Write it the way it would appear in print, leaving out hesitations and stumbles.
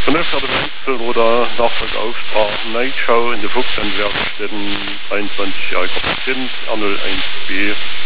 Zunächst hat es oder Nachfolgeauftrag Nightshow in der Fuchslandwerkstätten 23 Jahre Patient, R01B